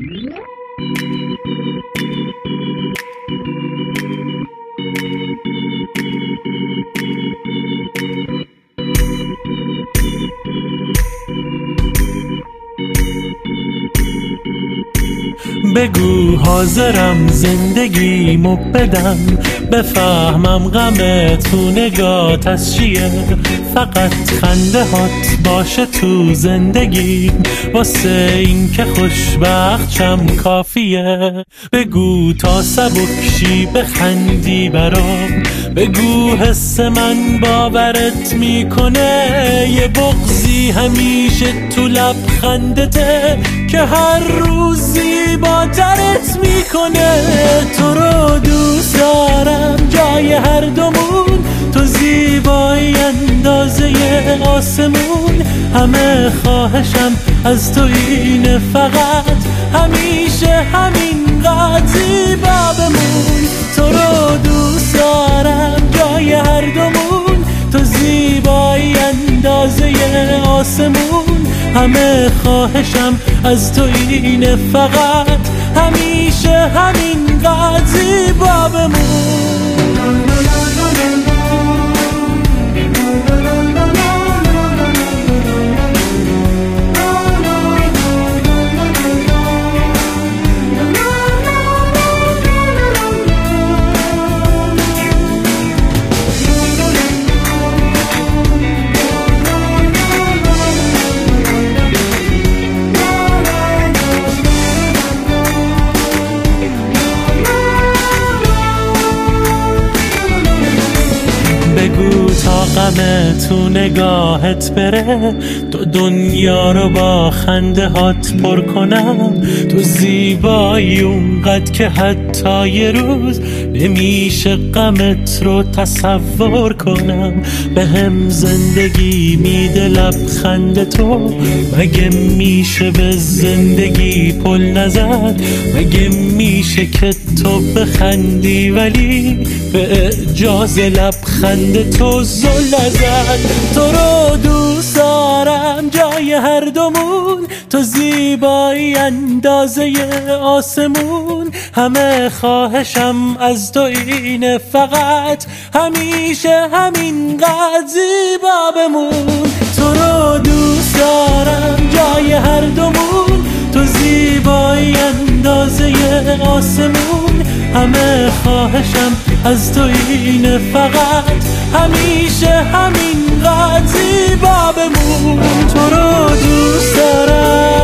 بگو حاضرم زندگیمو بدم، بفهمم غم تو نگات از چیه. فقط خنده هات باشه تو زندگیم، واسه این که خوشبخت شم کافیه. بگو تا سبکشی بخندی برام، بگو حس من باورت میکنه. یه بغضی همیشه تو لبخندته که هر روز زیباترت میکنه. تو رو دوست دارم جای هر دومون، تو زیبایی اندازه آسمون. همه خواهشم از تو اینه، فقط همیشه همینقدر زیبا بمون. تو رو دوست دارم جای هر دومون، تو زیبایی اندازه آسمون. همه خواهشم از تو اینه، فقط همیشه همینقدر زیبا بمون. بگو تا غم تو نگاهت بره، تو دنیا رو با خنده هات پر کنم. تو زیبایی اونقدر که حتی یه روز نمیشه غمت رو تصور کنم. به هم زندگی میده لبخند تو، مگه میشه به زندگی پل نزد؟ مگه میشه که تو بخندی ولی به اعجاز لبخند تو زل نزد؟ تو رو دوست دارم جای هر دومون، تو زیبایی اندازه آسمون. همه خواهشم از تو اینه، فقط همیشه همینقدر زیبا بمون. تو رو دوست دارم جای هر دومون، تو زیبایی اندازه آسمون. همه خواهشم از تو اینه، فقط همیشه همینقدر زیبا بمون. تو رو دوست دارم.